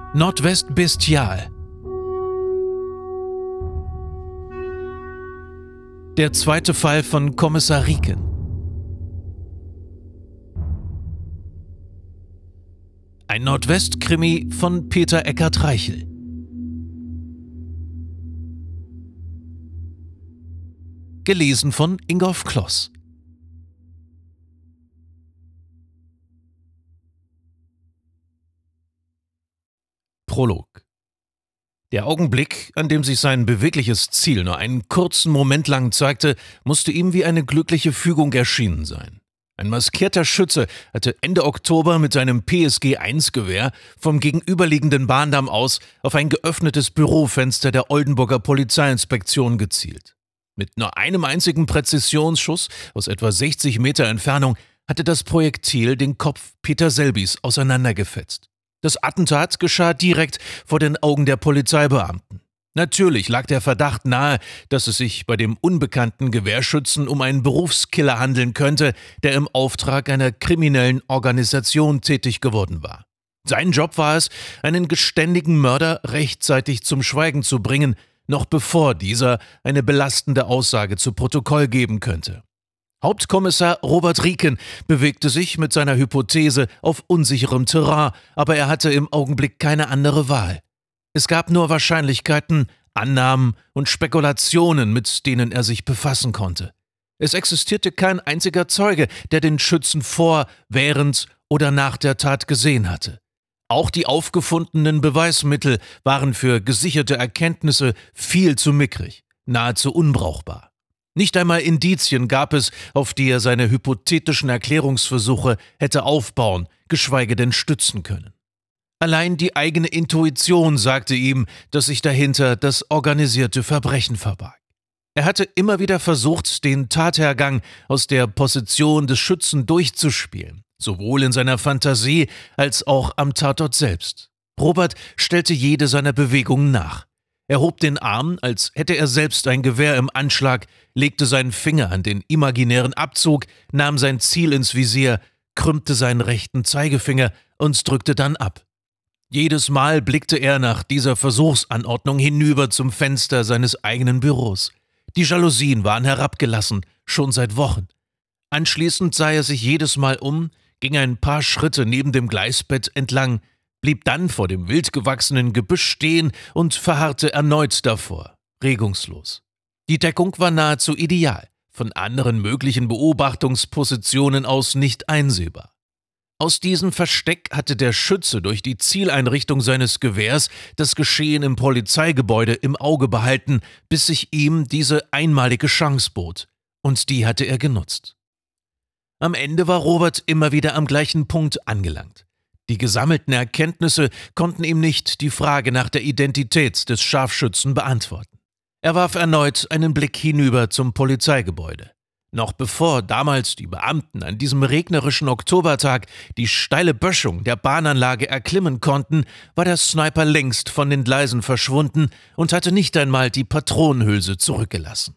Nordwest Bestial. Der zweite Fall von Kommissar Rieken. Ein Nordwest-Krimi von Peter Eckart-Reichel. Gelesen von Ingolf Kloss. Prolog. Der Augenblick, an dem sich sein bewegliches Ziel nur einen kurzen Moment lang zeigte, musste ihm wie eine glückliche Fügung erschienen sein. Ein maskierter Schütze hatte Ende Oktober mit seinem PSG-1-Gewehr vom gegenüberliegenden Bahndamm aus auf ein geöffnetes Bürofenster der Oldenburger Polizeiinspektion gezielt. Mit nur einem einzigen Präzisionsschuss aus etwa 60 Meter Entfernung hatte das Projektil den Kopf Peter Selbys auseinandergefetzt. Das Attentat geschah direkt vor den Augen der Polizeibeamten. Natürlich lag der Verdacht nahe, dass es sich bei dem unbekannten Gewehrschützen um einen Berufskiller handeln könnte, der im Auftrag einer kriminellen Organisation tätig geworden war. Sein Job war es, einen geständigen Mörder rechtzeitig zum Schweigen zu bringen, noch bevor dieser eine belastende Aussage zu Protokoll geben könnte. Hauptkommissar Robert Rieken bewegte sich mit seiner Hypothese auf unsicherem Terrain, aber er hatte im Augenblick keine andere Wahl. Es gab nur Wahrscheinlichkeiten, Annahmen und Spekulationen, mit denen er sich befassen konnte. Es existierte kein einziger Zeuge, der den Schützen vor, während oder nach der Tat gesehen hatte. Auch die aufgefundenen Beweismittel waren für gesicherte Erkenntnisse viel zu mickrig, nahezu unbrauchbar. Nicht einmal Indizien gab es, auf die er seine hypothetischen Erklärungsversuche hätte aufbauen, geschweige denn stützen können. Allein die eigene Intuition sagte ihm, dass sich dahinter das organisierte Verbrechen verbarg. Er hatte immer wieder versucht, den Tathergang aus der Position des Schützen durchzuspielen, sowohl in seiner Fantasie als auch am Tatort selbst. Robert stellte jede seiner Bewegungen nach. Er hob den Arm, als hätte er selbst ein Gewehr im Anschlag, legte seinen Finger an den imaginären Abzug, nahm sein Ziel ins Visier, krümmte seinen rechten Zeigefinger und drückte dann ab. Jedes Mal blickte er nach dieser Versuchsanordnung hinüber zum Fenster seines eigenen Büros. Die Jalousien waren herabgelassen, schon seit Wochen. Anschließend sah er sich jedes Mal um, ging ein paar Schritte neben dem Gleisbett entlang, blieb dann vor dem wild gewachsenen Gebüsch stehen und verharrte erneut davor, regungslos. Die Deckung war nahezu ideal, von anderen möglichen Beobachtungspositionen aus nicht einsehbar. Aus diesem Versteck hatte der Schütze durch die Zieleinrichtung seines Gewehrs das Geschehen im Polizeigebäude im Auge behalten, bis sich ihm diese einmalige Chance bot. Und die hatte er genutzt. Am Ende war Robert immer wieder am gleichen Punkt angelangt. Die gesammelten Erkenntnisse konnten ihm nicht die Frage nach der Identität des Scharfschützen beantworten. Er warf erneut einen Blick hinüber zum Polizeigebäude. Noch bevor damals die Beamten an diesem regnerischen Oktobertag die steile Böschung der Bahnanlage erklimmen konnten, war der Sniper längst von den Gleisen verschwunden und hatte nicht einmal die Patronenhülse zurückgelassen.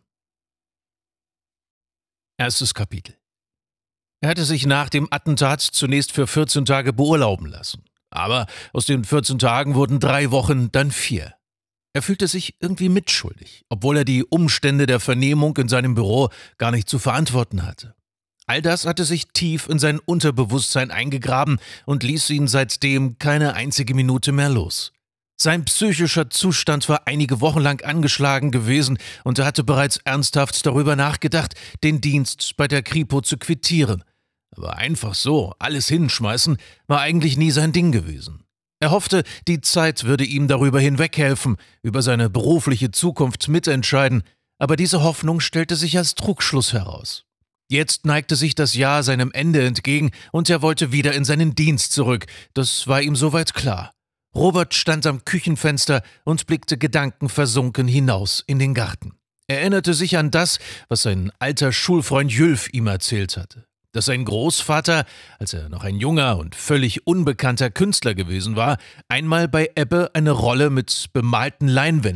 Erstes Kapitel. Er hatte sich nach dem Attentat zunächst für 14 Tage beurlauben lassen. Aber aus den 14 Tagen wurden 3 Wochen, dann 4. Er fühlte sich irgendwie mitschuldig, obwohl er die Umstände der Vernehmung in seinem Büro gar nicht zu verantworten hatte. All das hatte sich tief in sein Unterbewusstsein eingegraben und ließ ihn seitdem keine einzige Minute mehr los. Sein psychischer Zustand war einige Wochen lang angeschlagen gewesen und er hatte bereits ernsthaft darüber nachgedacht, den Dienst bei der Kripo zu quittieren. Aber einfach so alles hinschmeißen war eigentlich nie sein Ding gewesen. Er hoffte, die Zeit würde ihm darüber hinweghelfen, über seine berufliche Zukunft mitentscheiden, aber diese Hoffnung stellte sich als Trugschluss heraus. Jetzt neigte sich das Jahr seinem Ende entgegen und er wollte wieder in seinen Dienst zurück, das war ihm soweit klar. Robert stand am Küchenfenster und blickte gedankenversunken hinaus in den Garten. Er erinnerte sich an das, was sein alter Schulfreund Jülf ihm erzählt hatte. Dass sein Großvater, als er noch ein junger und völlig unbekannter Künstler gewesen war, einmal bei Ebbe eine Rolle mit bemalten Leinwänden